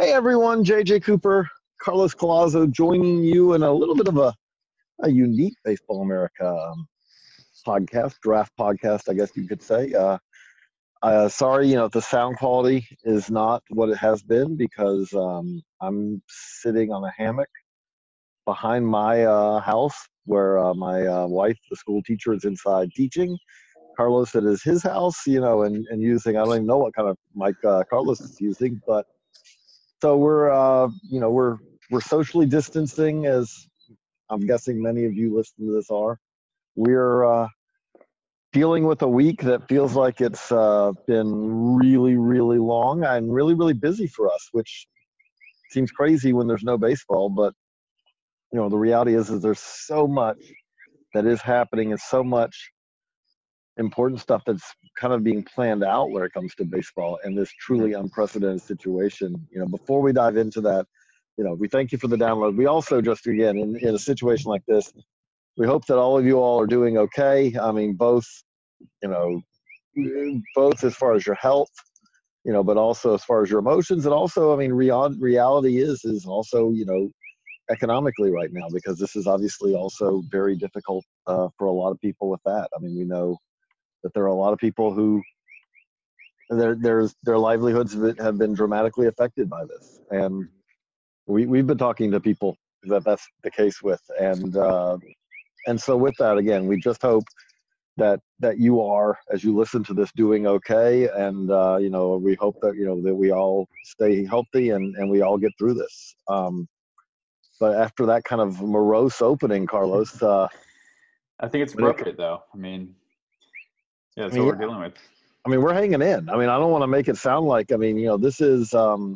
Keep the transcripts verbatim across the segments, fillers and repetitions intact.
Hey everyone, J J Cooper, Carlos Collazo joining you in a little bit of a, a unique Baseball America um, podcast, draft podcast, I guess you could say. Uh, uh, sorry, you know, the sound quality is not what it has been because um, I'm sitting on a hammock behind my uh, house where uh, my uh, wife, the school teacher, is inside teaching. Carlos at is his house, you know, and, and using, I don't even know what kind of mic uh, Carlos is using, but so we're, uh, you know, we're we're socially distancing, as I'm guessing many of you listening to this are. We're uh, dealing with a week that feels like it's uh, been really, really long and really, really busy for us, which seems crazy when there's no baseball. But you know, the reality is, is there's so much that is happening and so much important stuff that's kind of being planned out when it comes to baseball and this truly unprecedented situation. You know, before we dive into that, you know, we thank you for the download. We also just, again, in, in a situation like this, we hope that all of you all are doing okay. I mean, both, you know, both as far as your health, you know, but also as far as your emotions. And also, I mean, real, reality is, is also, you know, economically right now, because this is obviously also very difficult uh, for a lot of people with that. I mean, we know that there are a lot of people who their their their livelihoods have been dramatically affected by this, and we we've been talking to people that that's the case with, and uh, and so with that, again, we just hope that that you are, as you listen to this, doing okay, and uh, you know, we hope that you know that we all stay healthy and and we all get through this. Um, but after that kind of morose opening, Carlos, uh, I think it's appropriate, though. I mean, yeah, that's I mean, what we're yeah. dealing with. I mean, we're hanging in. I mean, I don't want to make it sound like, I mean, you know, this is, um,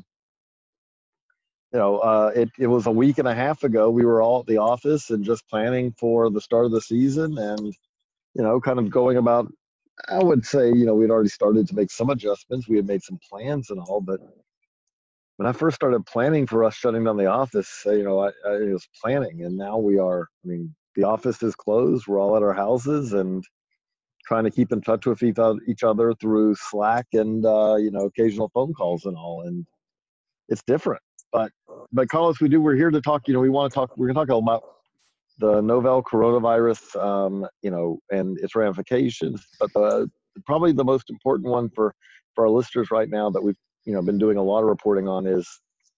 you know, uh, it, it was a week and a half ago. We were all at the office and just planning for the start of the season and, you know, kind of going about, I would say, you know, we'd already started to make some adjustments. We had made some plans and all, but when I first started planning for us shutting down the office, you know, I, I was planning, and now we are, I mean, the office is closed. We're all at our houses and trying to keep in touch with each other through Slack and, uh, you know, occasional phone calls and all. And it's different. But, but Carlos, we do, we're here to talk, you know, we want to talk, we're going to talk about the novel coronavirus, um, you know, and its ramifications. But the, probably the most important one for, for our listeners right now that we've, you know, been doing a lot of reporting on is,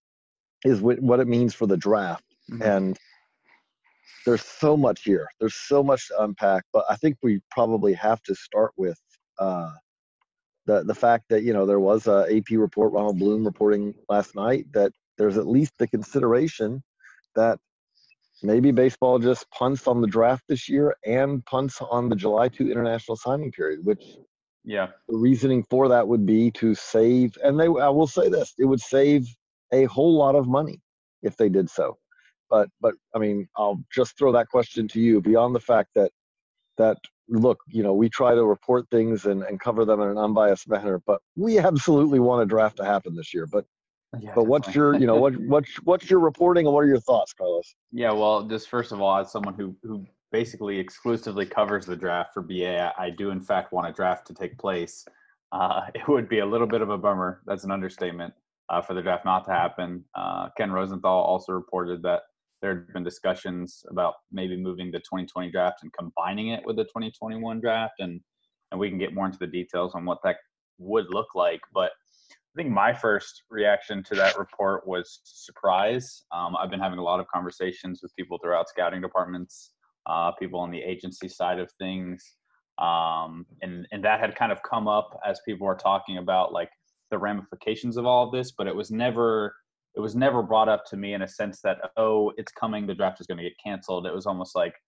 is what it means for the draft. Mm-hmm. And there's so much here. There's so much to unpack, but I think we probably have to start with uh, the the fact that, you know, there was a A P report, Ronald Bloom reporting last night, that there's at least the consideration that maybe baseball just punts on the draft this year and punts on the July second international signing period, which yeah, the reasoning for that would be to save, and they, I will say this, it would save a whole lot of money if they did so. But, but I mean, I'll just throw that question to you, beyond the fact that, that look, you know, we try to report things and, and cover them in an unbiased manner, but we absolutely want a draft to happen this year. But, yeah, but what's your, you know, what, what's, what's your reporting and what are your thoughts, Carlos? Yeah, well, just first of all, as someone who, who basically exclusively covers the draft for B A, I, I do in fact want a draft to take place. Uh, it would be a little bit of a bummer. That's an understatement uh, for the draft not to happen. Uh, Ken Rosenthal also reported that there had been discussions about maybe moving the twenty twenty draft and combining it with the twenty twenty-one draft. And, and we can get more into the details on what that would look like. But I think my first reaction to that report was surprise. Um, I've been having a lot of conversations with people throughout scouting departments, uh, people on the agency side of things. Um, and, and that had kind of come up as people were talking about like the ramifications of all of this, but it was never – it was never brought up to me in a sense that, oh, it's coming, the draft is going to get canceled. It was almost like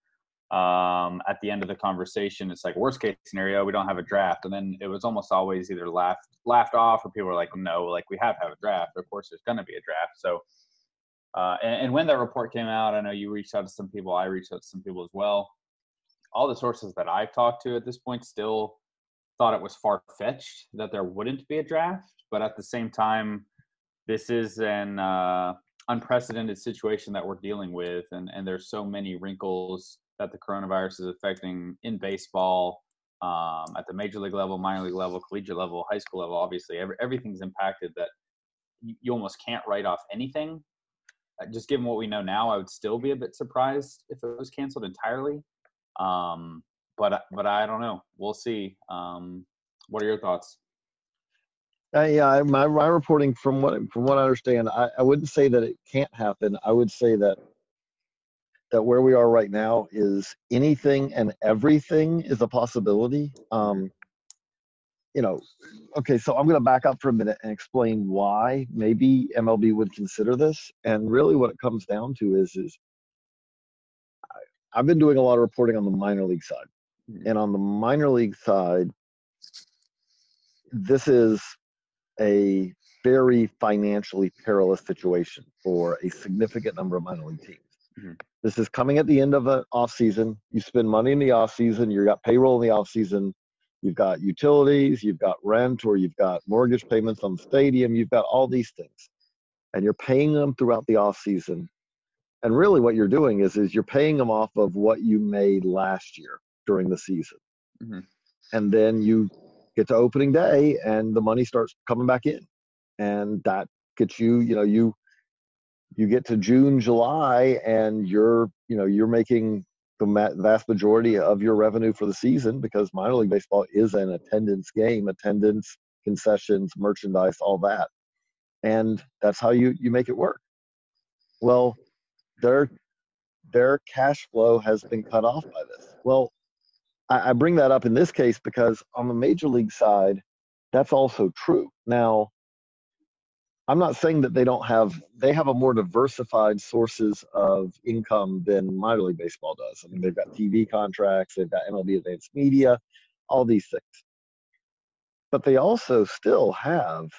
um, at the end of the conversation, it's like worst case scenario, we don't have a draft. And then it was almost always either laughed, laughed off or people were like, no, like we have to have a draft. Of course, there's going to be a draft. So, uh, and, and when that report came out, I know you reached out to some people, I reached out to some people as well. All the sources that I've talked to at this point still thought it was far-fetched that there wouldn't be a draft. But at the same time, this is an uh, unprecedented situation that we're dealing with, and, and there's so many wrinkles that the coronavirus is affecting in baseball, um, at the major league level, minor league level, collegiate level, high school level. Obviously, every, everything's impacted. That you, you almost can't write off anything. Uh, just given what we know now, I would still be a bit surprised if it was canceled entirely. Um, but but I don't know. We'll see. Um, what are your thoughts? Uh, yeah, my, my reporting from what from what I understand, I, I wouldn't say that it can't happen. I would say that that where we are right now is anything and everything is a possibility. Um, you know, okay, so I'm going to back up for a minute and explain why maybe M L B would consider this. And really, what it comes down to is is I've been doing a lot of reporting on the minor league side, and on the minor league side, this is a very financially perilous situation for a significant number of minor league teams. Mm-hmm. This is coming at the end of an off season. You spend money in the off season. You've got payroll in the off season. You've got utilities. You've got rent, or you've got mortgage payments on the stadium. You've got all these things, and you're paying them throughout the off season. And really, what you're doing is is you're paying them off of what you made last year during the season, mm-hmm. and then you get to opening day and the money starts coming back in, and that gets you, you know, you, you get to June, July, and you're, you know, you're making the vast majority of your revenue for the season, because minor league baseball is an attendance game, attendance, concessions, merchandise, all that. And that's how you, you make it work. Well, their, their cash flow has been cut off by this. Well, I bring that up in this case because on the major league side, that's also true. Now, I'm not saying that they don't have, they have a more diversified sources of income than minor league baseball does. I mean, they've got T V contracts, they've got M L B Advanced Media, all these things. But they also still have,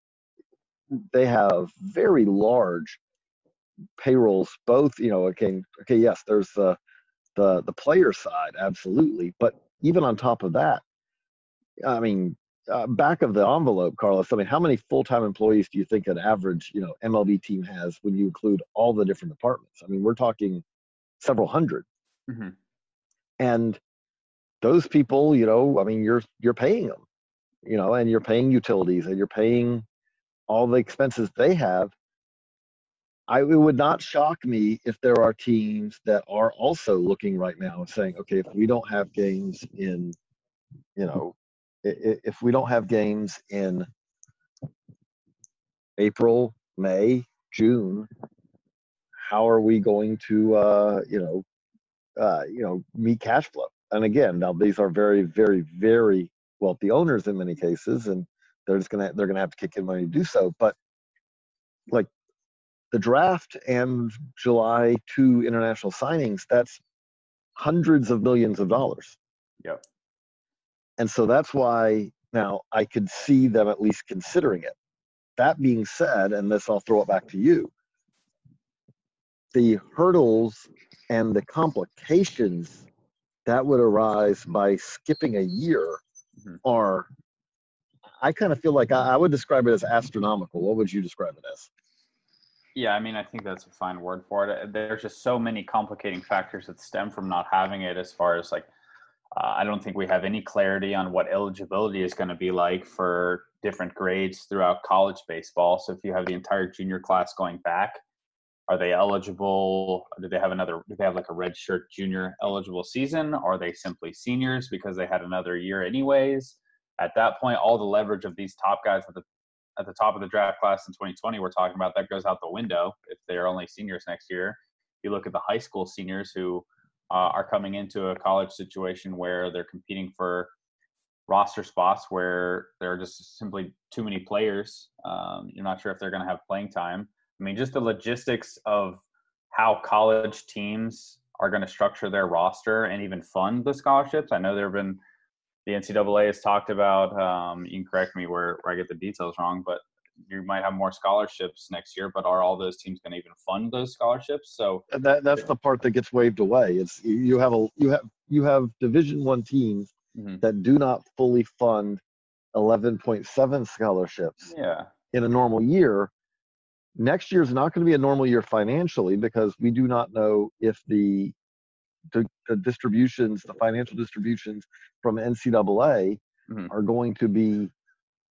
they have very large payrolls, both, you know, okay, okay, yes, there's the, the the player side, absolutely, but even on top of that, I mean, uh, back of the envelope, Carlos, I mean, how many full-time employees do you think an average, you know, M L B team has when you include all the different departments? I mean, we're talking several hundred. Mm-hmm. And those people, you know, I mean, you're you're paying them, you know, and you're paying utilities and you're paying all the expenses they have. I, it would not shock me if there are teams that are also looking right now and saying, okay, if we don't have games in, you know, if we don't have games in April, May, June, how are we going to, uh, you know, uh, you know, meet cash flow? And again, now these are very, very, very wealthy owners in many cases, and they're just gonna they're gonna have to kick in money to do so. But like, the draft and July two international signings, that's hundreds of millions of dollars. Yep. And so that's why now I could see them at least considering it. That being said, and this I'll throw it back to you, the hurdles and the complications that would arise by skipping a year mm-hmm. are, I kind of feel like I, I would describe it as astronomical. What would you describe it as? Yeah, I mean, I think that's a fine word for it. There's just so many complicating factors that stem from not having it, as far as like, uh, I don't think we have any clarity on what eligibility is going to be like for different grades throughout college baseball. So if you have the entire junior class going back, are they eligible? Do they have another, do they have like a redshirt junior eligible season? Or are they simply seniors because they had another year anyways? At that point, all the leverage of these top guys at the at the top of the draft class in twenty twenty we're talking about, that goes out the window if they're only seniors next year. You look at the high school seniors who uh, are coming into a college situation where they're competing for roster spots where there are just simply too many players. Um, you're not sure if they're going to have playing time. I mean, just the logistics of how college teams are going to structure their roster and even fund the scholarships. I know there have been, the N C double A has talked about, um, you can correct me where, where I get the details wrong, but you might have more scholarships next year, but are all those teams going to even fund those scholarships? So that that's the part that gets waved away. It's you have a you have you have Division One teams mm-hmm. that do not fully fund eleven point seven scholarships. Yeah. In a normal year. Next year is not going to be a normal year financially, because we do not know if the the, the distributions, the financial distributions from N C double A mm-hmm. are going to be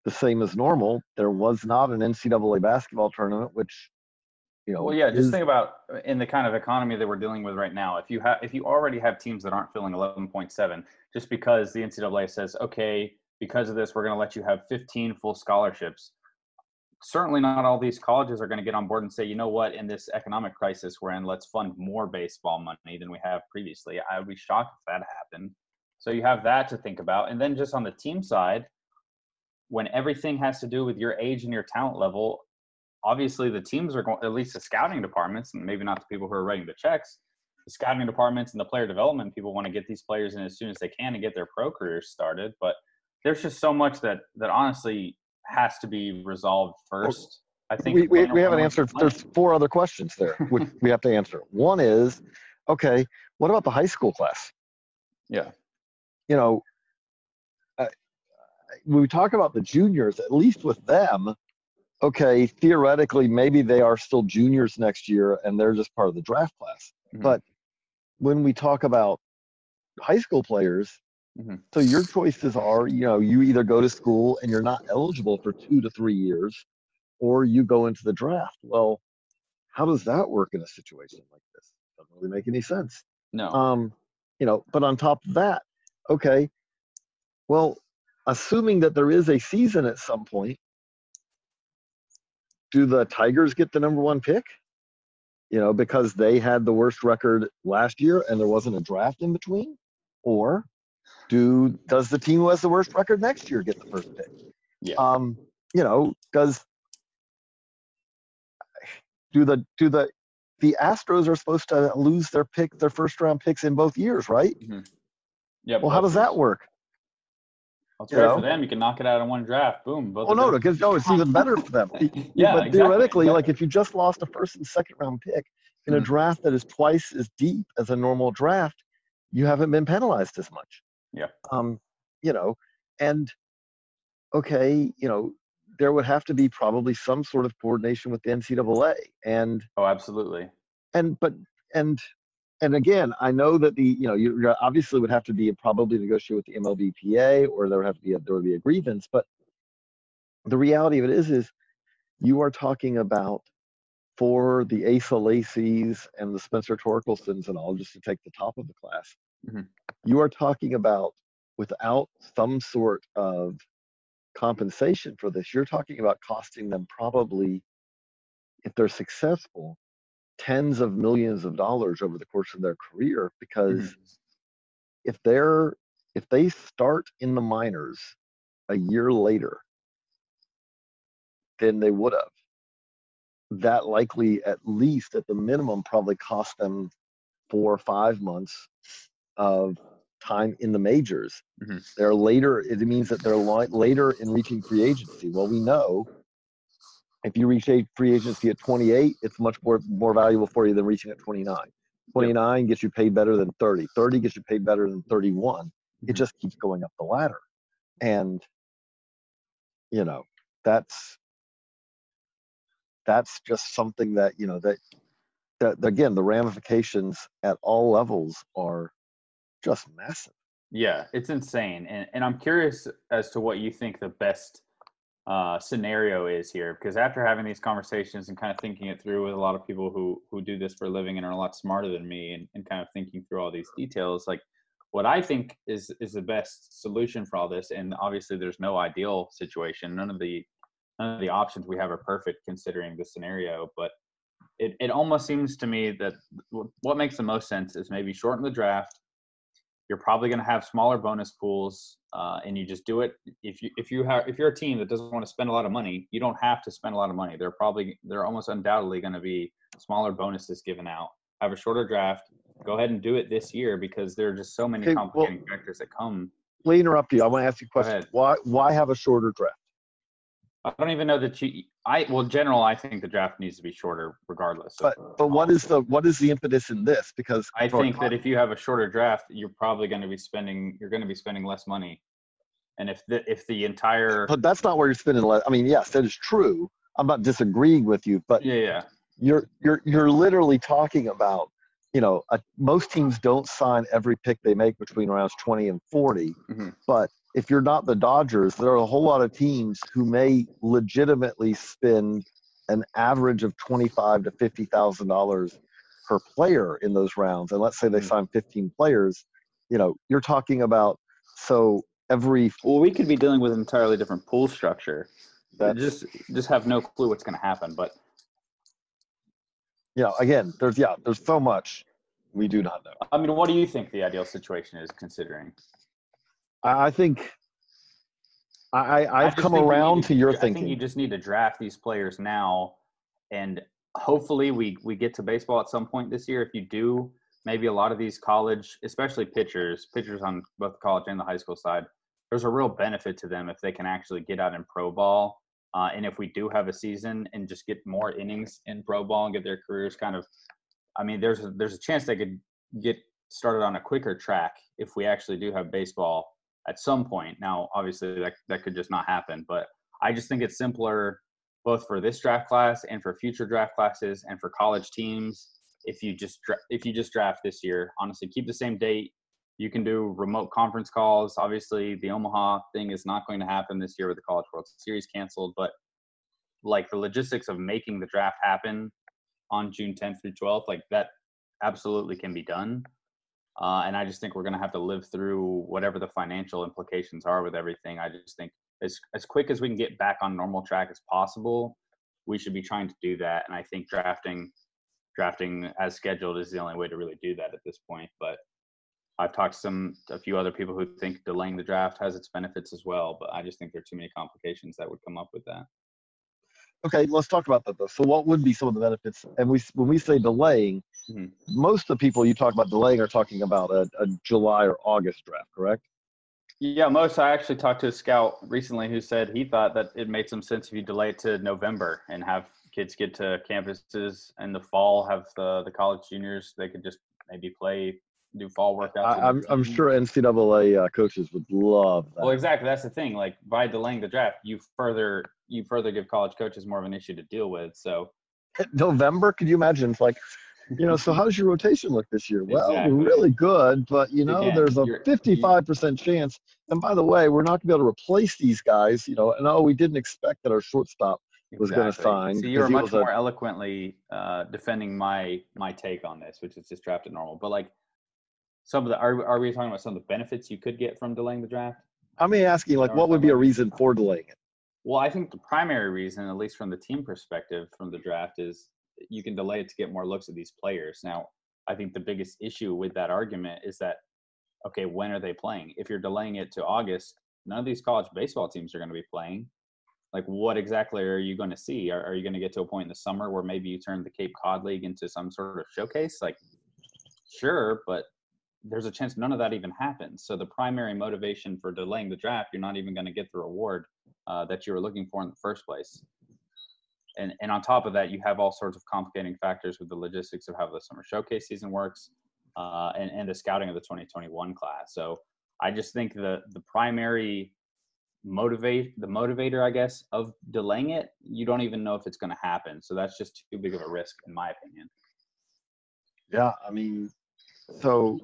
the same as normal, there was not an N C double A basketball tournament, which, you know, well, yeah, just is, think about in the kind of economy that we're dealing with right now. If you have, if you already have teams that aren't filling eleven point seven, just because the N C double A says, okay, because of this, we're going to let you have fifteen full scholarships. Certainly not all these colleges are going to get on board and say, you know what, in this economic crisis we're in, let's fund more baseball money than we have previously. I would be shocked if that happened. So you have that to think about. And then just on the team side, when everything has to do with your age and your talent level, obviously the teams are going, at least the scouting departments, and maybe not the people who are writing the checks, the scouting departments and the player development people want to get these players in as soon as they can and get their pro careers started. But there's just so much that, that honestly has to be resolved first. I think we, we, we haven't answered. There's four other questions there, which we have to answer. One is, okay, what about the high school class? Yeah. You know, uh, when we talk about the juniors, at least with them, okay, theoretically, maybe they are still juniors next year and they're just part of the draft class. Mm-hmm. But when we talk about high school players, mm-hmm. so your choices are, you know, you either go to school and you're not eligible for two to three years, or you go into the draft. Well, how does that work in a situation like this? Doesn't really make any sense. No. Um, you know, but on top of that, okay, well, assuming that there is a season at some point, do the Tigers get the number one pick? You know, because they had the worst record last year and there wasn't a draft in between? Or do does the team who has the worst record next year get the first pick? Yeah. Um, you know, does do the do the the Astros are supposed to lose their pick, their first round picks in both years, right? Mm-hmm. Yeah. Well, how does that work? Well, it's great know? for them. You can knock it out in one draft. Boom. Both well, no, because no, it's even better for them. yeah, but exactly. theoretically, like if you just lost a first and second round pick in a mm-hmm. draft that is twice as deep as a normal draft, you haven't been penalized as much. Yeah. Um, you know, and okay, you know, there would have to be probably some sort of coordination with the N C double A. And oh, absolutely. And but and and again, I know that the you know you, you obviously would have to be probably negotiate with the M L B P A, or there would have to be a, there would be a grievance. But the reality of it is, is you are talking about for the Asa Lacy's and the Spencer Torkelsons and all, just to take the top of the class, mm-hmm. you are talking about without some sort of compensation for this, you're talking about costing them probably, if they're successful, tens of millions of dollars over the course of their career, because mm-hmm. if they're if they start in the minors a year later than they would have, that likely, at least at the minimum, probably cost them four or five months of time in the majors. Mm-hmm. They're later, it means that they're later in reaching free agency. Well, we know if you reach free agency at twenty-eight, it's much more more valuable for you than reaching at twenty-nine. twenty-nine yep. gets you paid better than thirty. thirty gets you paid better than thirty-one. Mm-hmm. It just keeps going up the ladder. And, you know, that's that's just something that, you know, that, that again, the ramifications at all levels are just massive. Yeah, it's insane. And and I'm curious as to what you think the best uh, scenario is here, because after having these conversations and kind of thinking it through with a lot of people who who do this for a living and are a lot smarter than me, and, and kind of thinking through all these details, like what I think is is the best solution for all this, and obviously there's no ideal situation. None of the none of the options we have are perfect considering the scenario, but it, it almost seems to me that what makes the most sense is maybe shorten the draft. You're probably going to have smaller bonus pools, uh, and you just do it. If you if you have if you're a team that doesn't want to spend a lot of money, you don't have to spend a lot of money. There are probably there are almost undoubtedly going to be smaller bonuses given out. Have a shorter draft. Go ahead and do it this year, because there are just so many okay, complicating well, factors that come. Let me interrupt you. I want to ask you a question. Why why have a shorter draft? I don't even know that you. I well, general. I think the draft needs to be shorter, regardless. But but what is the what is the impetus in this? Because I think that if you have a shorter draft, you're probably going to be spending. You're going to be spending less money, and if the if the entire. But that's not where you're spending less. I mean, yes, that is true. I'm not disagreeing with you, but yeah, yeah. You're you're you're literally talking about. You know, a, most teams don't sign every pick they make between rounds twenty and forty, mm-hmm. but if you're not the Dodgers, there are a whole lot of teams who may legitimately spend an average of twenty-five to fifty thousand dollars per player in those rounds. And let's say they Mhm. sign fifteen players, you know, you're talking about so every Well, we could be dealing with an entirely different pool structure. That's- just just have no clue what's going to happen. But you know, again, there's yeah, there's so much we do not know. I mean, what do you think the ideal situation is, considering? I, I think I, I I've just come think we around need to your I think thinking. you just need to draft these players now, and hopefully we we get to baseball at some point this year. If you do, maybe a lot of these college, especially pitchers, pitchers on both the college and the high school side, there's a real benefit to them if they can actually get out in pro ball. Uh, and if we do have a season and just get more innings in pro ball and get their careers kind of, I mean, there's a, there's a chance they could get started on a quicker track if we actually do have baseball at some point. Now, obviously, that that could just not happen. But I just think it's simpler both for this draft class and for future draft classes and for college teams. If you just dra- if you just draft this year, honestly, keep the same date. You can do remote conference calls. Obviously, the Omaha thing is not going to happen this year with the College World Series canceled. But like the logistics of making the draft happen on June tenth through twelfth, like that absolutely can be done. Uh, and I just think we're going to have to live through whatever the financial implications are with everything. I just think as as quick as we can get back on normal track as possible, we should be trying to do that. And I think drafting drafting as scheduled is the only way to really do that at this point. But I've talked to some a few other people who think delaying the draft has its benefits as well. But I just think there are too many complications that would come up with that. Okay, let's talk about that though. So what would be some of the benefits? And we when we say delaying, Mhm. most of the people you talk about delaying are talking about a, a July or August draft, correct? Yeah, most. I actually talked to a scout recently who said he thought that it made some sense if you delay it to November and have kids get to campuses in the fall, have the, the college juniors, they could just maybe play, do fall workouts. I, I'm I'm sure N C double A uh, coaches would love that. Well, exactly. That's the thing. Like by delaying the draft, you further you further give college coaches more of an issue to deal with. So November, could you imagine? It's like, you know, so how's your rotation look this year? Well, Exactly. we're really good, but you know, Again, there's a you're- fifty-five percent chance. And by the way, we're not gonna be able to replace these guys, you know, and oh, we didn't expect that our shortstop was going to Exactly. sign. So you were because he much was a- more eloquently uh, defending my my take on this, which is just draft it normal. But like some of the are are we talking about some of the benefits you could get from delaying the draft? I'm asking, like, what would be a reason for delaying it? Well, I think the primary reason, at least from the team perspective from the draft, is you can delay it to get more looks at these players. Now, I think the biggest issue with that argument is that, okay, when are they playing? If you're delaying it to August, none of these college baseball teams are going to be playing. Like, what exactly are you going to see? Are, are you going to get to a point in the summer where maybe you turn the Cape Cod League into some sort of showcase? Like, sure, but there's a chance none of that even happens. So the primary motivation for delaying the draft, you're not even going to get the reward uh, that you were looking for in the first place. And and on top of that, you have all sorts of complicating factors with the logistics of how the summer showcase season works uh, and, and the scouting of the twenty twenty-one class. So I just think the the primary motivate the motivator, I guess, of delaying it, you don't even know if it's going to happen. So that's just too big of a risk, in my opinion. Yeah, I mean, so,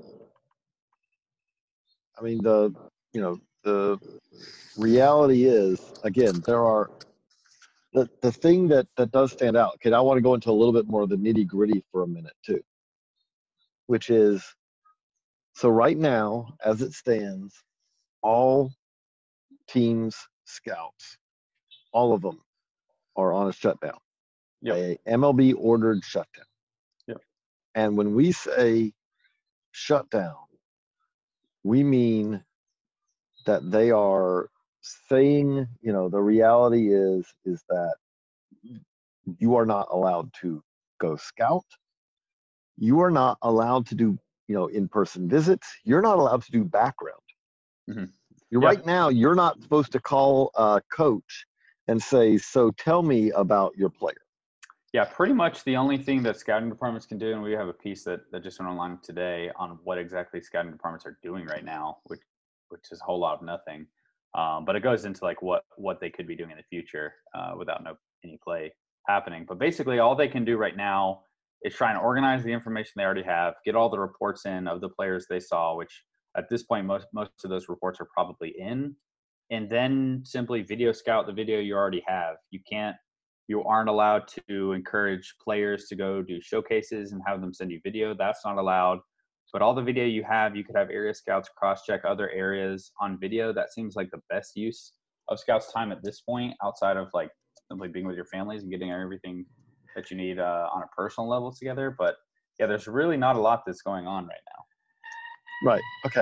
I mean, the, you know, the reality is, again, there are, the, the thing that, that does stand out, okay, I want to go into a little bit more of the nitty gritty for a minute too, which is, so right now, as it stands, all teams, scouts, all of them are on a shutdown, Yep. a M L B ordered shutdown. Yep. And when we say shutdown, we mean that they are saying, you know, the reality is is that you are not allowed to go scout. You are not allowed to do, you know, in-person visits. You're not allowed to do background. Mm-hmm. You're Yep. Right now, you're not supposed to call a coach and say, so tell me about your player. Yeah, pretty much the only thing that scouting departments can do, and we have a piece that, that just went online today on what exactly scouting departments are doing right now, which which is a whole lot of nothing. Um, but it goes into like what what they could be doing in the future uh, without no any play happening. But basically, all they can do right now is try and organize the information they already have, get all the reports in of the players they saw, which at this point, most most of those reports are probably in. And then simply video scout the video you already have. You can't, you aren't allowed to encourage players to go do showcases and have them send you video. That's not allowed. But all the video you have, you could have area scouts cross-check other areas on video. That seems like the best use of scouts' time at this point, outside of like simply being with your families and getting everything that you need uh, on a personal level together. But yeah, there's really not a lot that's going on right now. Right. Okay.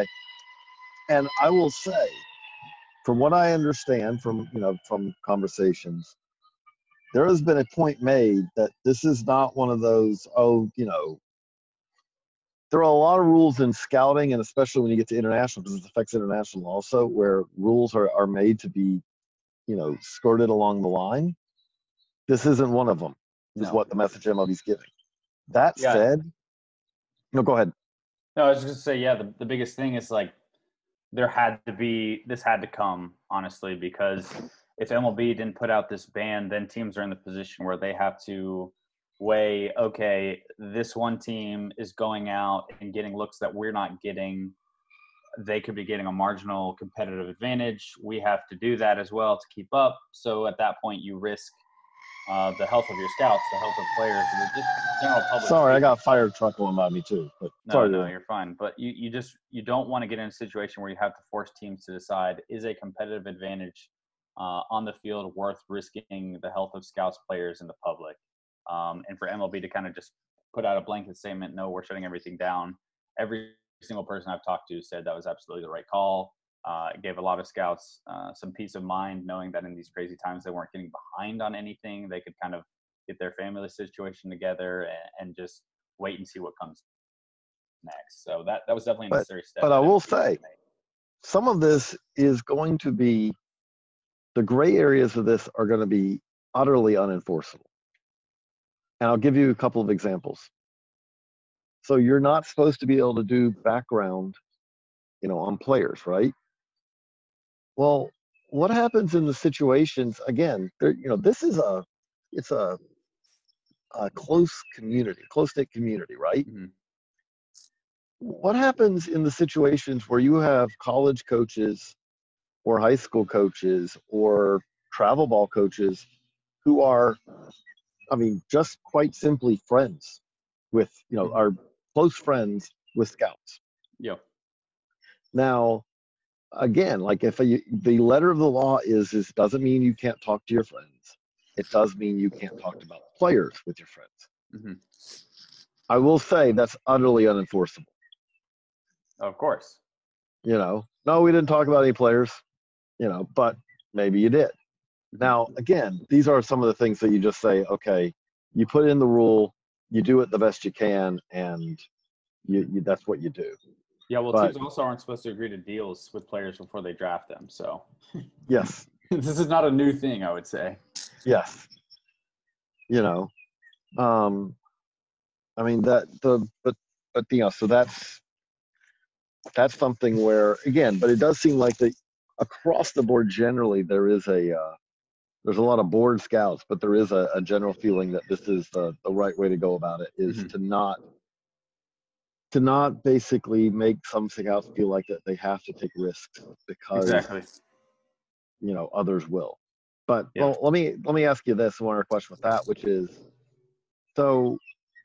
And I will say, from what I understand from, you know, from conversations, there has been a point made that this is not one of those, oh, you know, there are a lot of rules in scouting, and especially when you get to international, because it affects international also, where rules are, are made to be, you know, skirted along the line. This isn't one of them, is No. what the message M L B's giving. That Yeah. said, no, go ahead. No, I was just gonna say, yeah, the, the biggest thing is like there had to be this had to come, honestly, because if M L B didn't put out this ban, then teams are in the position where they have to weigh, okay, this one team is going out and getting looks that we're not getting. They could be getting a marginal competitive advantage. We have to do that as well to keep up. So at that point, you risk uh, the health of your scouts, the health of players, and the just general public. Sorry, safety. I got a fire truck going by me too. But No, sorry, no, to- you're fine. But you, you just you don't want to get in a situation where you have to force teams to decide, is a competitive advantage uh, on the field worth risking the health of scouts, players, and the public? Um, and for M L B to kind of just put out a blanket statement, no, we're shutting everything down. Every single person I've talked to said that was absolutely the right call. Uh, it gave a lot of scouts uh, some peace of mind, knowing that in these crazy times they weren't getting behind on anything. They could kind of get their family situation together and, and just wait and see what comes next. So that, that was definitely a But- necessary step. but that I will M L B say, made. some of this is going to be, the gray areas of this are going to be utterly unenforceable. And I'll give you a couple of examples. So you're not supposed to be able to do background, you know, on players, right? Well, what happens in the situations, again, there, you know, this is a, it's a, a close community, close-knit community, right? Mhm. What happens in the situations where you have college coaches or high school coaches or travel ball coaches who are, I mean, just quite simply friends with, you know, are close friends with scouts? Yep. Now, again, like if a, the letter of the law is, is doesn't mean you can't talk to your friends. It does mean you can't talk about players with your friends. Mm-hmm. I will say that's utterly unenforceable. Of course. You know, no, we didn't talk about any players, you know, but maybe you did. Now, again, these are some of the things that you just say, okay, you put in the rule, you do it the best you can, and you, you that's what you do. Yeah, well, But- teams also aren't supposed to agree to deals with players before they draft them. So Yes, this is not a new thing, I would say. yes. You know, um, I mean that the but but you know, so that's that's something where again, but it does seem like that across the board generally there is a uh, there's a lot of board scouts, but there is a, a general feeling that this is the, the right way to go about it is Mhm. to not to not basically make some scouts feel like that they have to take risks because Exactly. you know others will. But Yeah. well, let me let me ask you this one other question with that, which is so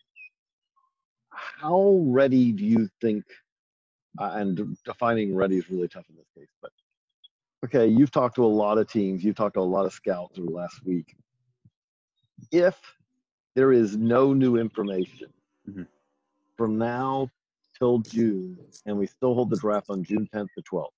how ready do you think uh, and defining ready is really tough in this case, but okay, you've talked to a lot of teams, you've talked to a lot of scouts over the last week. If there is no new information Mhm. from now till June, and we still hold the draft on June tenth to twelfth,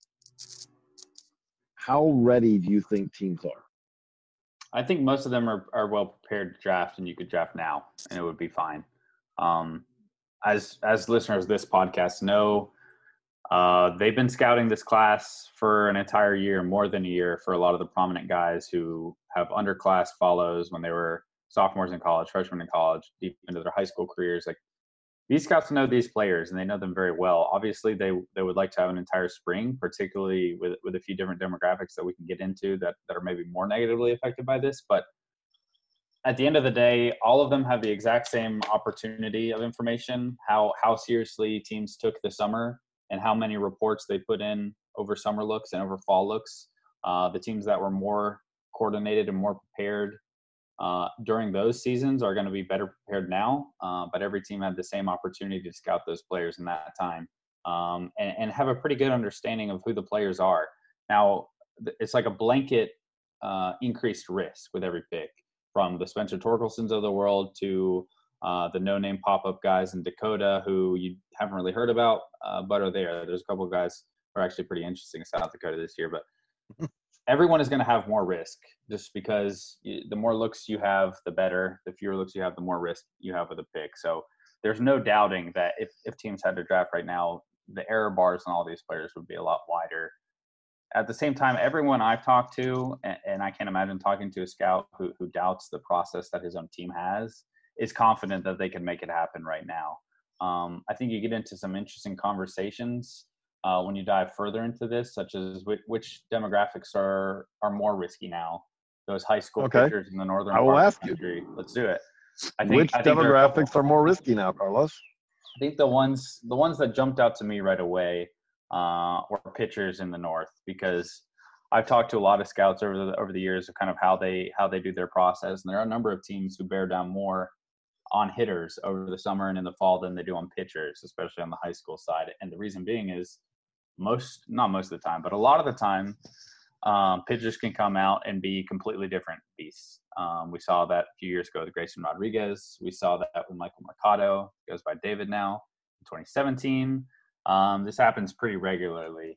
how ready do you think teams are? I think most of them are, are well prepared to draft, and you could draft now, and it would be fine. Um, as as listeners of this podcast know, uh, they've been scouting this class for an entire year, more than a year, for a lot of the prominent guys who have underclass follows when they were sophomores in college, freshmen in college, deep into their high school careers. Like these scouts know these players, and they know them very well. Obviously, they they would like to have an entire spring, particularly with with a few different demographics that we can get into that that are maybe more negatively affected by this, but at the end of the day, all of them have the exact same opportunity of information, how how seriously teams took the summer and how many reports they put in over summer looks and over fall looks. Uh, the teams that were more coordinated and more prepared uh, during those seasons are going to be better prepared now. Uh, but every team had the same opportunity to scout those players in that time um, and, and have a pretty good understanding of who the players are. Now, it's like a blanket uh, increased risk with every pick, from the Spencer Torkelsons of the world to uh, the no-name pop-up guys in Dakota who you haven't really heard about, uh, but are there. There's a couple of guys who are actually pretty interesting in South Dakota this year, but everyone is going to have more risk just because you, the more looks you have, the better. The fewer looks you have, the more risk you have with a pick. So there's no doubting that if, if teams had to draft right now, the error bars on all these players would be a lot wider. At the same time, everyone I've talked to, and, and I can't imagine talking to a scout who, who doubts the process that his own team has, is confident that they can make it happen right now. Um, I think you get into some interesting conversations uh, when you dive further into this, such as which, which demographics are, are more risky now. Those high school Okay. pitchers in the northern I will part of ask the you. country. Let's do it. I think, Which I think demographics are more risky now, Carlos? I think the ones the ones that jumped out to me right away uh, were pitchers in the north, because I've talked to a lot of scouts over the over the years of kind of how they how they do their process, and there are a number of teams who bear down more on hitters over the summer and in the fall than they do on pitchers, especially on the high school side. And the reason being is most not most of the time, but a lot of the time, um, pitchers can come out and be completely different beasts. Um, we saw that a few years ago with Grayson Rodriguez. We saw that with Michael Mercado, goes by David now, in twenty seventeen. Um, this happens pretty regularly.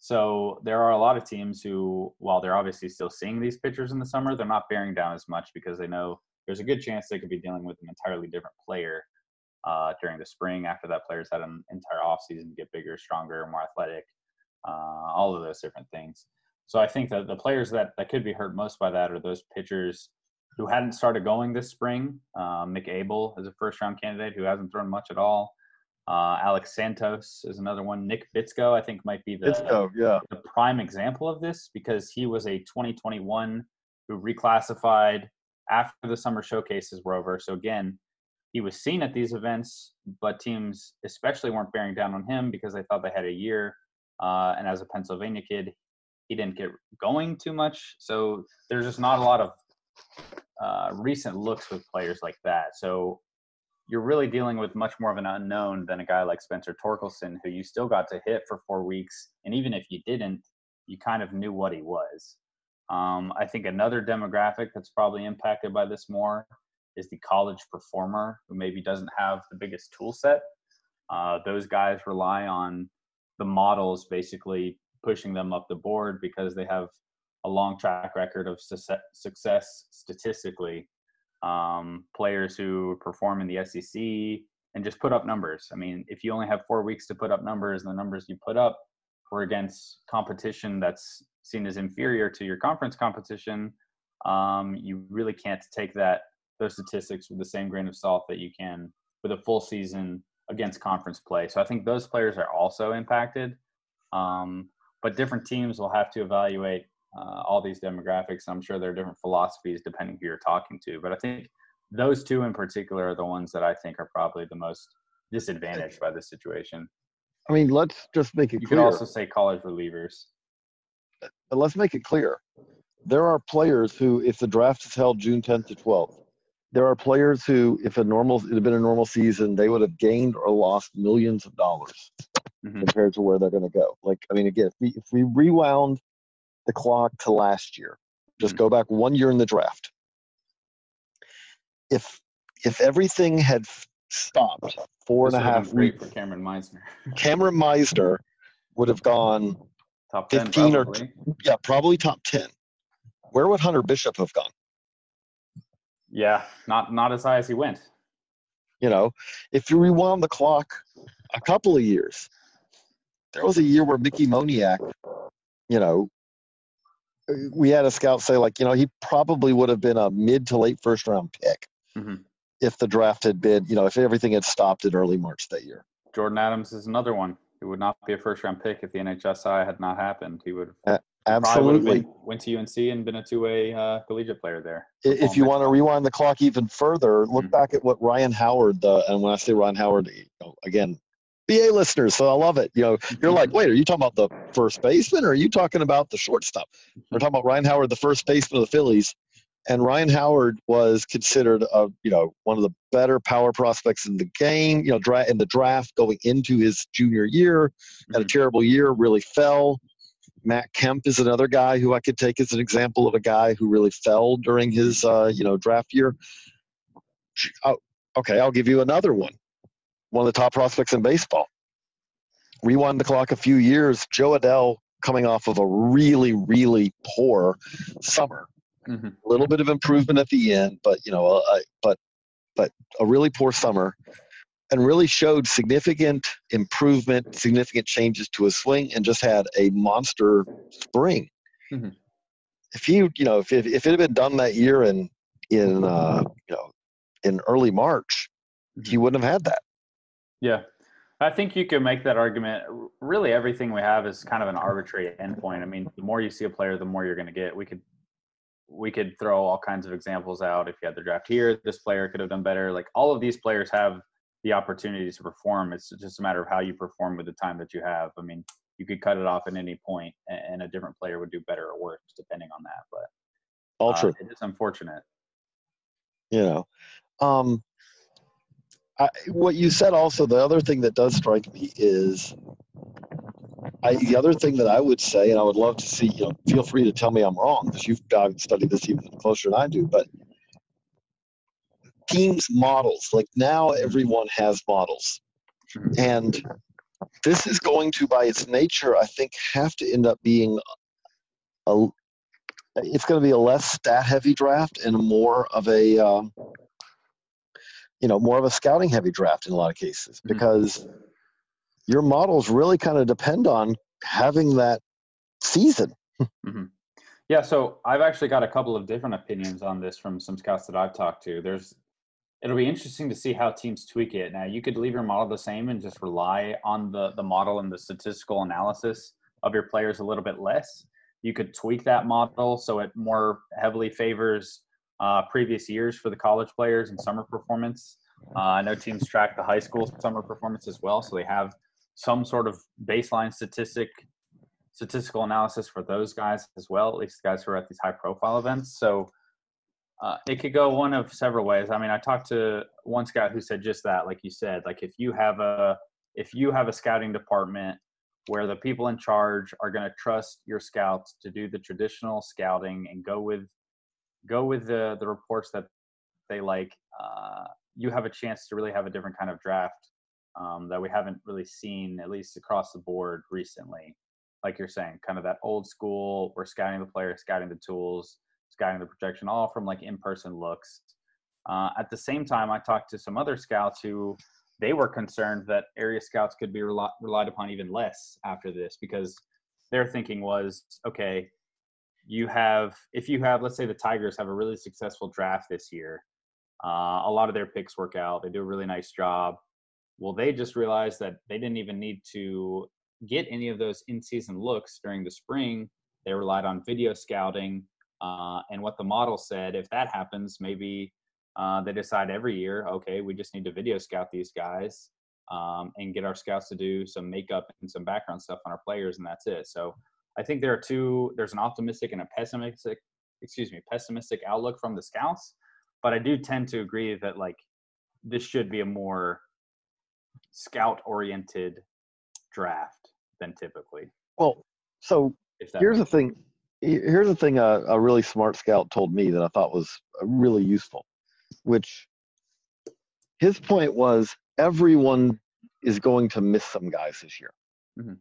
So there are a lot of teams who, while they're obviously still seeing these pitchers in the summer, they're not bearing down as much because they know there's a good chance they could be dealing with an entirely different player uh, during the spring after that player's had an entire offseason to get bigger, stronger, more athletic, uh, all of those different things. So I think that the players that, that could be hurt most by that are those pitchers who hadn't started going this spring. Uh, Mick Abel is a first-round candidate who hasn't thrown much at all. Uh, Alex Santos is another one. Nick Bitsko, I think, might be the, Bitsko, yeah. the prime example of this, because he was a twenty twenty-one who reclassified after the summer showcases were over. So again, he was seen at these events, but teams especially weren't bearing down on him because they thought they had a year. Uh, and as a Pennsylvania kid, he didn't get going too much. So there's just not a lot of uh, recent looks with players like that. So you're really dealing with much more of an unknown than a guy like Spencer Torkelson, who you still got to hit for four weeks. And even if you didn't, you kind of knew what he was. Um, I think another demographic that's probably impacted by this more is the college performer who maybe doesn't have the biggest tool set. Uh, those guys rely on the models basically pushing them up the board because they have a long track record of success statistically. Um, players who perform in the S E C and just put up numbers. I mean, if you only have four weeks to put up numbers, and the numbers you put up were against competition that's seen as inferior to your conference competition, um, you really can't take that those statistics with the same grain of salt that you can with a full season against conference play. So I think those players are also impacted. Um, but different teams will have to evaluate uh, all these demographics. I'm sure there are different philosophies depending who you're talking to. But I think those two in particular are the ones that I think are probably the most disadvantaged by this situation. I mean, let's just make it you clear. You could also say college relievers. But let's make it clear. There are players who, if the draft is held June tenth to twelfth, there are players who, if a normal, it had been a normal season, they would have gained or lost millions of dollars mm-hmm. compared to where they're going to go. Like, I mean, again, if we, if we rewound the clock to last year, just mm-hmm. go back one year in the draft. If if everything had stopped four this and a half great weeks, for Cameron Meisner. Cameron Meisner would have gone top ten, fifteen probably. or yeah, probably top ten. Where would Hunter Bishop have gone? Yeah, not not as high as he went. You know, if you rewound the clock a couple of years, there was a year where Mickey Moniak, you know, we had a scout say, like, you know, he probably would have been a mid to late first round pick mm-hmm. if the draft had been, you know, if everything had stopped in early March that year. Jordan Adams is another one. He would not be a first round pick if the N H S I had not happened. He would have. Uh, Absolutely. Been, went to U N C and been a two-way uh, collegiate player there. If you want to rewind the clock even further, look mm-hmm. back at what Ryan Howard, the, and when I say Ryan Howard, you know, again, B A listeners, so I love it. You know, you're like, wait, are you talking about the first baseman, or are you talking about the shortstop? We're talking about Ryan Howard, the first baseman of the Phillies, and Ryan Howard was considered a, you know, one of the better power prospects in the game. You know, dra- in the draft going into his junior year, had a terrible year, really fell. Matt Kemp is another guy who I could take as an example of a guy who really fell during his, uh, you know, draft year. Oh, okay, I'll give you another one. One of the top prospects in baseball. Rewind the clock a few years, Joe Adell coming off of a really, really poor summer. Mm-hmm. A little bit of improvement at the end, but you know, uh, but but a really poor summer, and really showed significant improvement, significant changes to his swing, and just had a monster spring. Mm-hmm. If you you know if it, if it had been done that year in in uh, you know in early March, mm-hmm. he wouldn't have had that. Yeah. I think you can make that argument. Really, everything we have is kind of an arbitrary endpoint. I mean, the more you see a player, the more you're going to get. We could we could throw all kinds of examples out. If you had the draft here, this player could have done better. Like, all of these players have the opportunity to perform. It's just a matter of how you perform with the time that you have. I mean, you could cut it off at any point, and a different player would do better or worse depending on that. But all true. Uh, it is unfortunate. You know. Um, I, what you said also, the other thing that does strike me is I, the other thing that I would say, and I would love to see, you know, feel free to tell me I'm wrong because you've studied this even closer than I do, but teams models, like now everyone has models. And this is going to, by its nature, I think, have to end up being a, it's going to be a less stat heavy draft and more of a, um, you know, more of a scouting heavy draft in a lot of cases, because mm-hmm. your models really kind of depend on having that season. Mm-hmm. Yeah. So I've actually got a couple of different opinions on this from some scouts that I've talked to. There's, it'll be interesting to see how teams tweak it. Now, you could leave your model the same and just rely on the, the model and the statistical analysis of your players a little bit less. You could tweak that model so it more heavily favors Uh, previous years for the college players and summer performance. Uh, I know teams track the high school summer performance as well, so they have some sort of baseline statistic, statistical analysis for those guys as well, at least the guys who are at these high-profile events. So uh, it could go one of several ways. I mean, I talked to one scout who said just that, like you said, like if you have a if you have a scouting department where the people in charge are going to trust your scouts to do the traditional scouting and go with go with the the reports that they like, uh, you have a chance to really have a different kind of draft um, that we haven't really seen, at least across the board recently. Like you're saying, kind of that old school, we're scouting the player, scouting the tools, scouting the projection, all from like in-person looks. Uh, at the same time, I talked to some other scouts who they were concerned that area scouts could be rel- relied upon even less after this, because their thinking was, okay, you have, if you have, let's say the Tigers have a really successful draft this year, uh, a lot of their picks work out, they do a really nice job. Well, they just realized that they didn't even need to get any of those in-season looks during the spring. They relied on video scouting, uh, and what the model said, if that happens, maybe uh, they decide every year, okay, we just need to video scout these guys um, and get our scouts to do some makeup and some background stuff on our players, and that's it. So I think there are two, there's an optimistic and a pessimistic, excuse me, pessimistic outlook from the scouts. But I do tend to agree that like this should be a more scout oriented draft than typically. Well, so here's the thing. Here's the thing a, a really smart scout told me that I thought was really useful, which his point was everyone is going to miss some guys this year. Mm-hmm.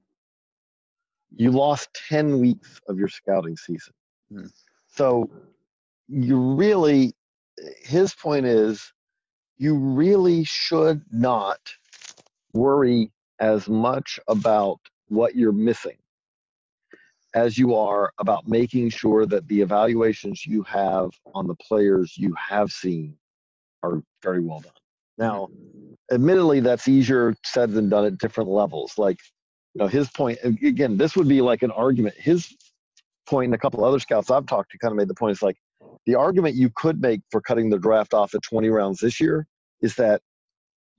You lost ten weeks of your scouting season. Mm-hmm. So you really, his point is, you really should not worry as much about what you're missing as you are about making sure that the evaluations you have on the players you have seen are very well done. Now, admittedly, that's easier said than done at different levels. Like, you know, his point, again, this would be like an argument. His point and a couple of other scouts I've talked to kind of made the point, it's like the argument you could make for cutting the draft off at twenty rounds this year is that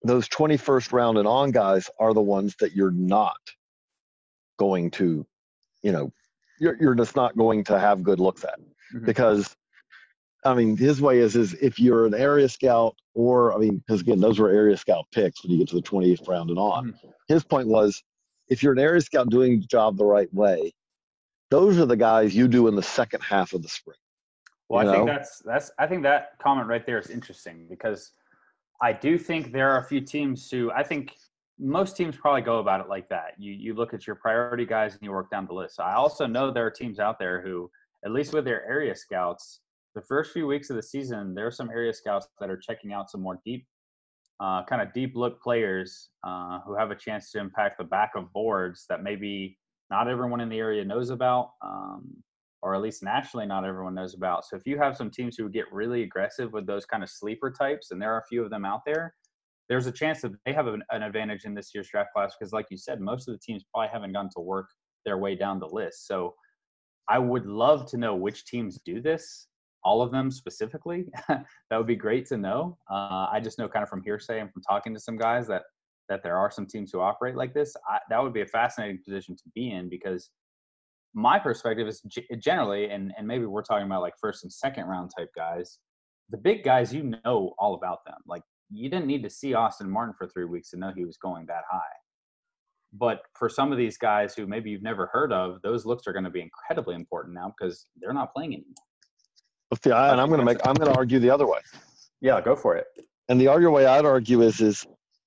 those twenty-first round and on guys are the ones that you're not going to, you know, you're, you're just not going to have good looks at. Mm-hmm. Because, I mean, his way is, is if you're an area scout or, I mean, because again, those were area scout picks when you get to the twenty-eighth round and on. Mm-hmm. His point was, if you're an area scout doing the job the right way, those are the guys you do in the second half of the spring. Well, you I know? think that's, that's, I think that comment right there is interesting because I do think there are a few teams who, I think most teams probably go about it like that. You you look at your priority guys and you work down the list. I also know there are teams out there who, at least with their area scouts, the first few weeks of the season, there are some area scouts that are checking out some more deep, uh, kind of deep look players uh, who have a chance to impact the back of boards that maybe not everyone in the area knows about, um, or at least nationally not everyone knows about. So if you have some teams who get really aggressive with those kind of sleeper types, and there are a few of them out there, there's a chance that they have an, an advantage in this year's draft class because, like you said, most of the teams probably haven't gotten to work their way down the list. So I would love to know which teams do this, all of them specifically. That would be great to know. Uh, I just know kind of from hearsay and from talking to some guys that that there are some teams who operate like this. I, that would be a fascinating position to be in because my perspective is g- generally, and, and maybe we're talking about like first and second round type guys, the big guys, you know all about them. Like, you didn't need to see Austin Martin for three weeks to know he was going that high. But for some of these guys who maybe you've never heard of, those looks are going to be incredibly important now because they're not playing anymore. See, I, and I'm going to make, I'm going to argue the other way. Yeah, go for it. And the other way I'd argue is, is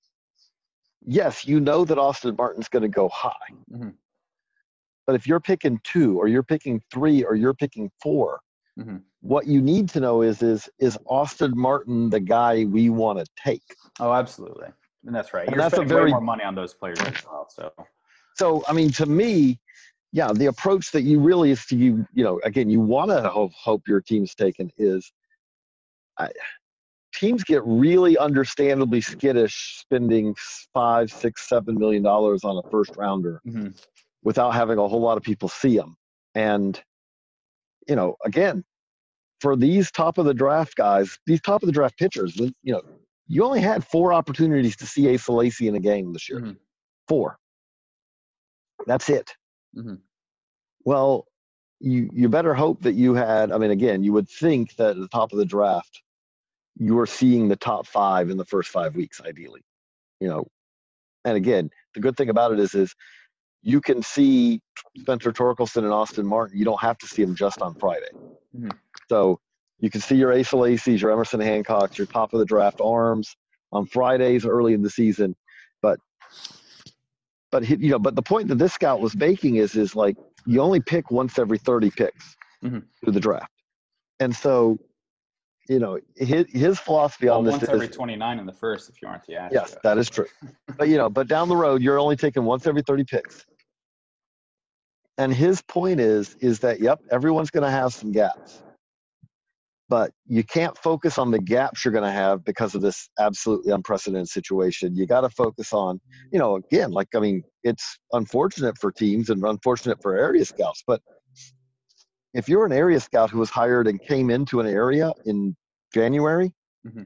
yes, you know that Austin Martin's going to go high. Mm-hmm. But if you're picking two or you're picking three or you're picking four, mm-hmm. what you need to know is, is, is Austin Martin the guy we want to take? Oh, absolutely. And that's right. And You're that's spending a very, way more money on those players as well. So, so I mean, to me, yeah, the approach that you really is to you, you know, again, you want to hope, hope your team's taken is I, teams get really understandably skittish spending five, six, seven million dollars on a first rounder mm-hmm. without having a whole lot of people see them. And, you know, again, for these top of the draft guys, these top of the draft pitchers, you know, you only had four opportunities to see Asa Lacy in a game this year. Mm-hmm. Four. That's it. Mm-hmm. Well, you you better hope that you had, I mean, again, you would think that at the top of the draft, you were seeing the top five in the first five weeks, ideally. You know, and again, the good thing about it is, is you can see Spencer Torkelson and Austin Martin. You don't have to see them just on Friday. Mm-hmm. So you can see your Asa Lacy's, your Emerson Hancocks, your top of the draft arms on Fridays early in the season. But, but you know, but the point that this scout was making is, is like you only pick once every thirty picks mm-hmm. through the draft, and so you know his his philosophy well, on this once is every twenty-nine in the first if you aren't the Astros. Yes, that is true. But you know, but down the road, you're only taking once every thirty picks. And his point is, is that yep, everyone's going to have some gaps. But you can't focus on the gaps you're going to have because of this absolutely unprecedented situation. You got to focus on, you know, again, like, I mean, it's unfortunate for teams and unfortunate for area scouts. But if you're an area scout who was hired and came into an area in January, mm-hmm.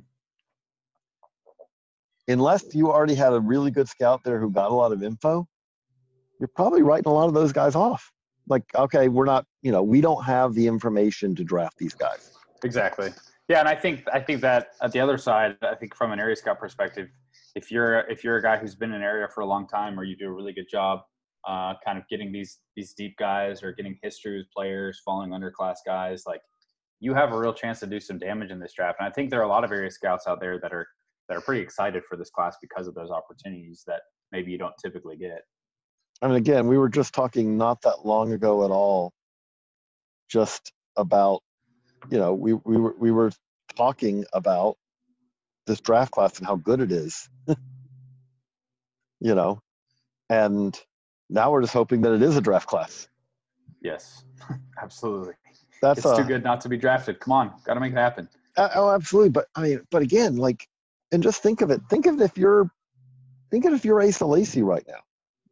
unless you already had a really good scout there who got a lot of info, you're probably writing a lot of those guys off. Like, okay, we're not, you know, we don't have the information to draft these guys. Exactly. Yeah, and I think I think that at the other side, I think from an area scout perspective, if you're if you're a guy who's been in an area for a long time, or you do a really good job, uh, kind of getting these these deep guys or getting history with players, following underclass guys, like you have a real chance to do some damage in this draft. And I think there are a lot of area scouts out there that are that are pretty excited for this class because of those opportunities that maybe you don't typically get. I mean, again, we were just talking not that long ago at all, just about. You know, we, we were we were talking about this draft class and how good it is, you know, and now we're just hoping that it is a draft class. Yes, absolutely. That's it's uh, too good not to be drafted. Come on, got to make it happen. Uh, oh, absolutely. But I mean, but again, like, and just think of it. Think of it if you're, think of it if you're Asa Lacy right now.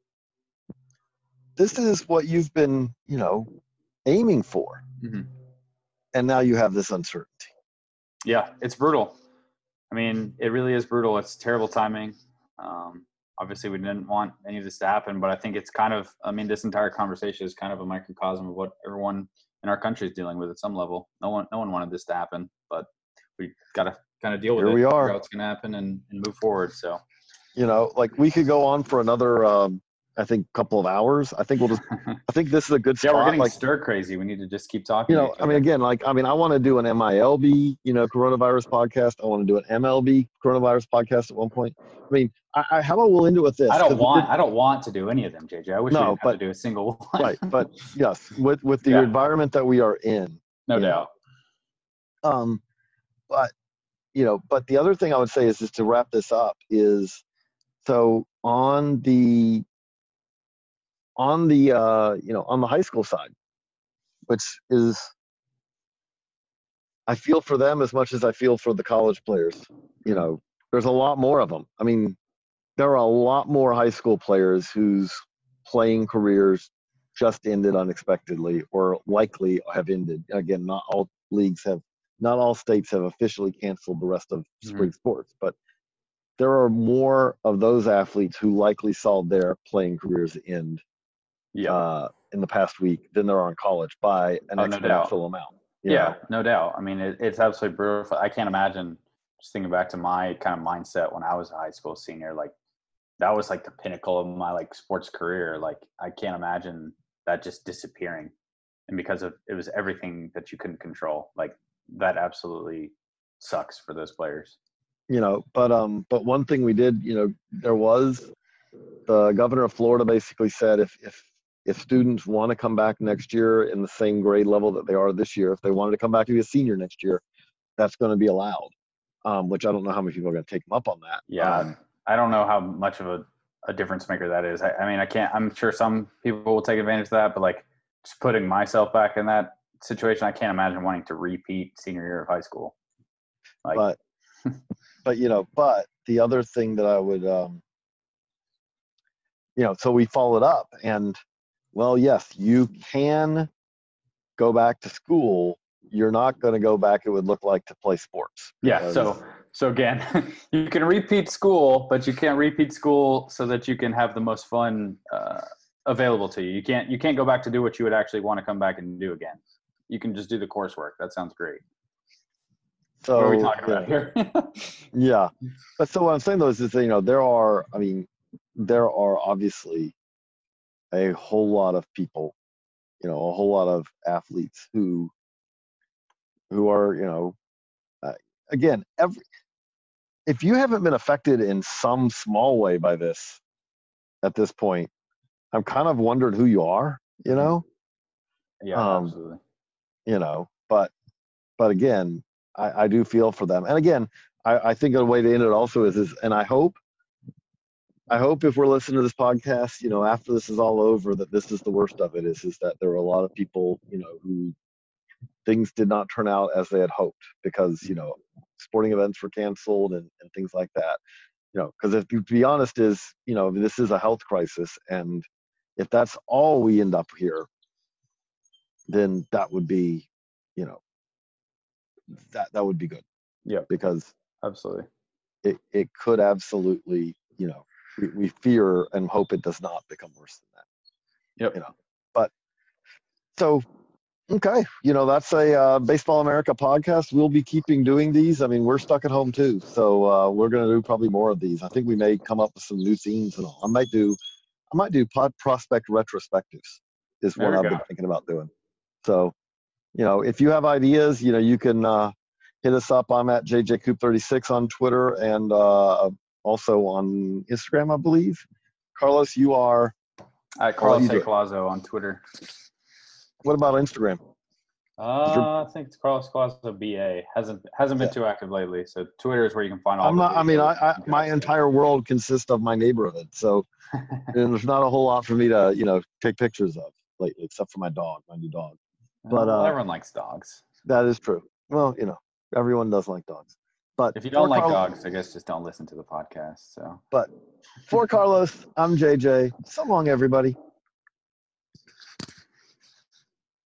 This is what you've been, you know, aiming for. Mm-hmm. And now you have this uncertainty. Yeah, it's brutal. I mean, it really is brutal. It's terrible timing. Um, obviously, we didn't want any of this to happen, but I think it's kind of, I mean, this entire conversation is kind of a microcosm of what everyone in our country is dealing with at some level. No one, no one wanted this to happen, but we got to kind of deal with Here it. we Figure are. out what's going to happen and, and move forward. So, You know, like we could go on for another, um, I think, couple of hours. I think we'll just, I think this is a good yeah, spot. we're getting like, stir crazy. We need to just keep talking. you to know, each I mean, other. again, like, I mean, I want to do an M I L B, you know, coronavirus podcast. I want to do an M L B coronavirus podcast at one point. I mean, I, I how about we'll end it with this? I don't 'Cause we want, did- I don't want to do any of them, J J. I wish we No, didn't have but- to do a single one. right. But yes, with, with the Yeah. environment that we are in, no you doubt. know, um, but, you know, but the other thing I would say is just to wrap this up is, so on the, on the, uh, you know, on the high school side, which is, I feel for them as much as I feel for the college players. You know, there's a lot more of them. I mean, there are a lot more high school players whose playing careers just ended unexpectedly or likely have ended. Again, not all leagues have, not all states have officially canceled the rest of spring Mhm. sports, but there are more of those athletes who likely saw their playing careers end Yeah. uh, in the past week than there are in college by an Oh, no doubt. exponential amount. you Yeah, know? no doubt. I mean, it, it's absolutely brutal. I can't imagine, just thinking back to my kind of mindset when I was a high school senior, like that was like the pinnacle of my like sports career. Like I can't imagine that just disappearing. And because of, it was everything that you couldn't control. Like that absolutely sucks for those players. you know, but um, but one thing we did, you know, there was the governor of Florida basically said if if if students want to come back next year in the same grade level that they are this year, if they wanted to come back to be a senior next year, that's going to be allowed. Um, which I don't know how many people are going to take them up on that. Yeah, Um, I don't know how much of a, a difference maker that is. I, I mean, I can't. I'm sure some people will take advantage of that, but like just putting myself back in that situation, I can't imagine wanting to repeat senior year of high school. Like, but but you know, but the other thing that I would, um, you know, so we followed up, and well, yes, you can go back to school. You're not going to go back, it would look like, to play sports. yeah. because- So, so again, you can repeat school, but you can't repeat school so that you can have the most fun uh, available to you. You can't, you can't go back to do what you would actually want to come back and do again. You can just do the coursework. That sounds great. so What are we talking yeah. about here? Yeah, but so what I'm saying though is, is that, you know, there are, I mean, there are obviously a whole lot of people, you know, a whole lot of athletes who, who are, you know, uh, again, every, if you haven't been affected in some small way by this at this point, I'm kind of wondered who you are, you know, Yeah, Um, absolutely. you know, but, but again, I, I do feel for them. And again, I, I think a way to end it also is, is, and I hope, I hope if we're listening to this podcast, you know, after this is all over, that this is the worst of it is, is that there are a lot of people, you know, who things did not turn out as they had hoped because, you know, sporting events were canceled and, and things like that, you know, because if to be honest is, you know, this is a health crisis. And if that's all we end up here, then that would be, you know, that, that would be good. Yeah, Because absolutely. it, it could absolutely, you know, we, we fear and hope it does not become worse than that. Yep. You know, but so, okay, you know, that's a uh, Baseball America podcast. We'll be keeping doing these. I mean, we're stuck at home too, so uh, we're going to do probably more of these. I think we may come up with some new themes and all. I might do, I might do pod prospect retrospectives is There what we I've go. been thinking about doing. So, you know, if you have ideas, you know, you can uh, hit us up. I'm at J J Coop thirty-six on Twitter and uh, also on Instagram, I believe. Carlos, you are, At I'll let Carlos you do A. it. Colazo on Twitter. What about Instagram? Uh, I think it's Carlos Colazo B A. Hasn't hasn't been Yeah. too active lately. So Twitter is where you can find all I'm the not, I mean, I, videos I and my guys. entire world consists of my neighborhood. So and there's not a whole lot for me to, you know, take pictures of lately, except for my dog, my new dog. But Well, uh, everyone likes dogs. that is true. Well, you know, everyone does like dogs. But If you for don't like Carl- dogs, I guess just don't listen to the podcast. So But for Carlos, I'm J J. So long, everybody.